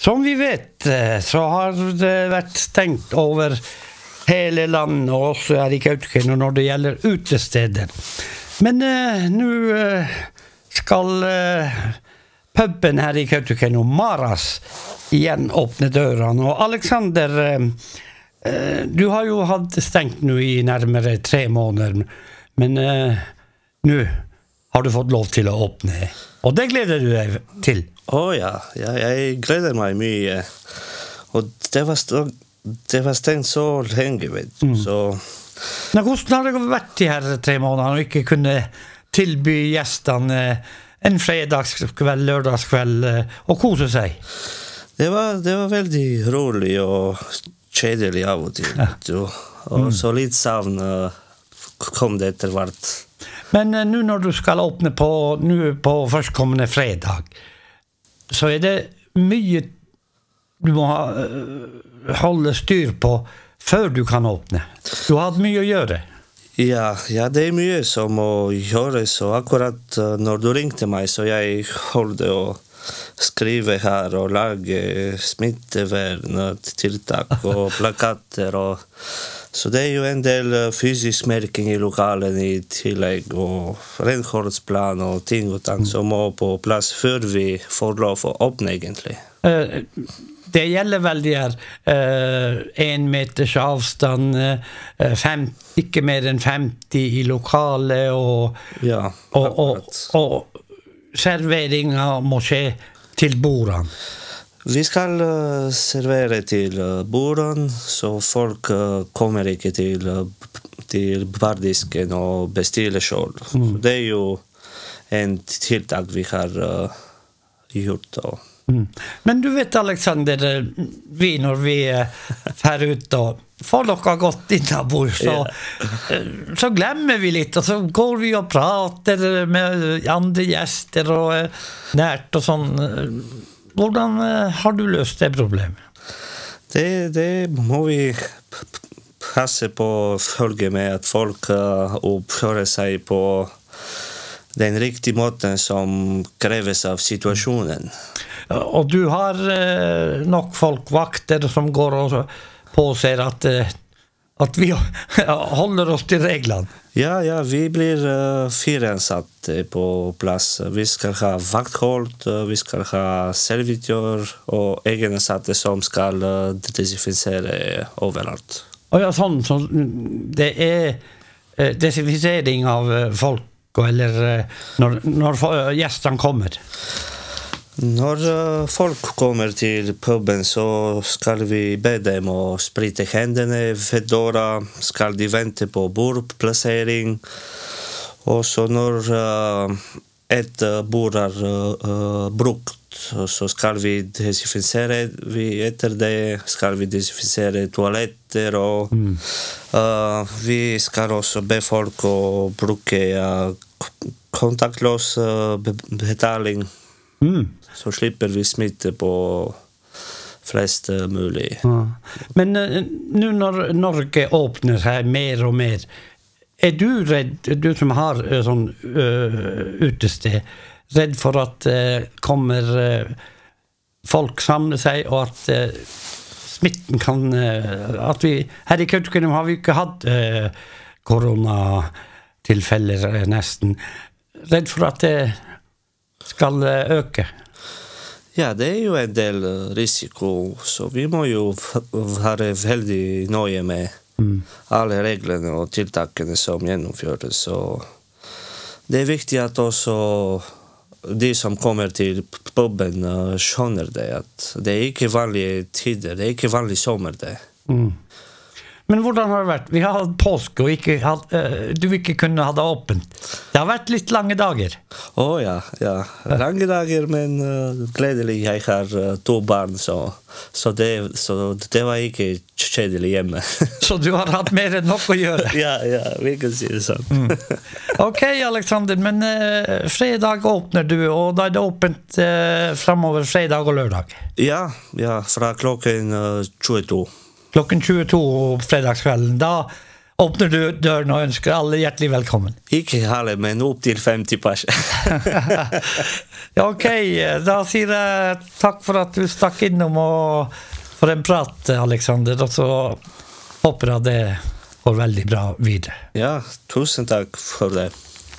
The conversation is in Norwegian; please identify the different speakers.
Speaker 1: Som vi vet, så har det vært stengt over hele landet, og også her i Kautokeino når det gjelder utesteder. Men nå skal puben her i Kautokeino, Maras, igjen åpne dørene. Og Alexander, du har jo hatt stengt nå i nærmere 3 måneder, men nå har du fått lov til å åpne, og det gleder du deg til.
Speaker 2: Ja, jeg gleder meg mye, og det var stengt så lenge, vet du, så...
Speaker 1: Men hvordan har det vært de her 3 månedene, og ikke kunne tilby gjestene en fredagskveld, lørdagskveld, og kose seg?
Speaker 2: Det var veldig rolig og kjedelig av og til, vet du, og så litt savn kom det etter hvert.
Speaker 1: Men nu når du skal åpne på førstkommende fredag, så det mye du må holde styr på før du kan åpne. Du har hatt mye å gjøre.
Speaker 2: Ja, det mye som må gjøre, så akkurat når du ringte meg, så jeg holdt å skrive her og lage smitteverntiltak og plakater og så det jo en del fysisk merking i lokalen i tillegg, og renholdsplan og ting og tang som må på plass før vi får lov å åpne egentlig.
Speaker 1: Det gjelder vel de her 1 meters avstand, ikke mer enn 50 i lokalet, og serveringa må skje til bordene.
Speaker 2: Vi skal servere til bordene, så folk kommer ikke til bardisken og bestiller selv. Så det jo en tiltak vi har gjort.
Speaker 1: Men du vet, Alexander, når vi fer ut og får noe godt innabord, så glemmer vi litt, og så går vi og prater med andre gjester og nært og sånn. Hvordan har du løst det problemet?
Speaker 2: Det må vi passe på å følge med at folk oppfører seg på den riktige måten som kreves av situasjonen.
Speaker 1: Og du har nok folk, vakter, som går og påser at vi holder oss til reglene.
Speaker 2: Ja, vi blir 4 ansatte på plass. Vi skal ha vakthold, vi skal ha servitør og egen ansatte som skal desinfisere overalt.
Speaker 1: Og ja, sånn, så det desinfisering av folk, eller når gjestene kommer?
Speaker 2: Når folk kommer til puben, så skal vi be dem å sprite hendene ved døra, skal de vente på bordplassering, og så når et bord brukt, så skal vi desinfisere, etter det skal vi desinfisere toaletter, og vi skal også be folk å bruke kontaktløs betaling. Så slipper vi smitte på flest mulig.
Speaker 1: Men nu når Norge åpner her mer og mer, du redd, du som har sånn utested, redd for at kommer folk samle seg, og at smitten kan, at vi, her i Kautokeino har vi ikke hatt koronatilfeller nesten, redd for at det skal øke?
Speaker 2: Ja, det jo en del risiko, så vi må jo være veldig nøye med alle reglene og tiltakene som gjennomføres. Så det viktig at også de som kommer til puben skjønner det, at det ikke vanlige tider, det ikke vanlig sommer det.
Speaker 1: Men hvordan har det vært? Vi har hatt påske, og du ikke kunne ha det åpent. Det har vært litt lange dager.
Speaker 2: Ja. Lange dager, men gledelig. Jeg har 2 barn, så det var ikke kjedelig hjemme.
Speaker 1: Så du har hatt mer enn nok å gjøre?
Speaker 2: Ja, vi kan si det sånn.
Speaker 1: Ok, Alexander, men fredag åpner du, og da det åpent fremover fredag og lørdag?
Speaker 2: Ja, fra klokken 22.
Speaker 1: Klokken 22 fredagskvelden, da åpner du døren og ønsker alle hjertelig velkommen.
Speaker 2: Ikke alle, men opp til 50 pers.
Speaker 1: Ja, ok, da sier jeg takk for at du stakk innom og for en prat, Alexander, og så håper jeg det går veldig bra videre.
Speaker 2: Ja, tusen takk for det.